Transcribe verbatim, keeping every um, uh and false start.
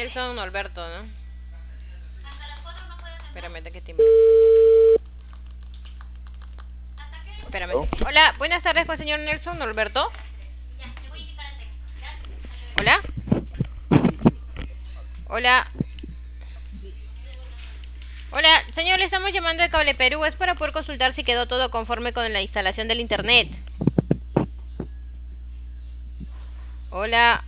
Nelson Norberto, ¿no? Espérame, que timbre. Espérame. ¿Aló? Hola, buenas tardes con el señor Nelson Norberto. Hola. Hola. Hola, señor, le estamos llamando de Cable Perú. Es para poder consultar si quedó todo conforme con la instalación del internet. Hola.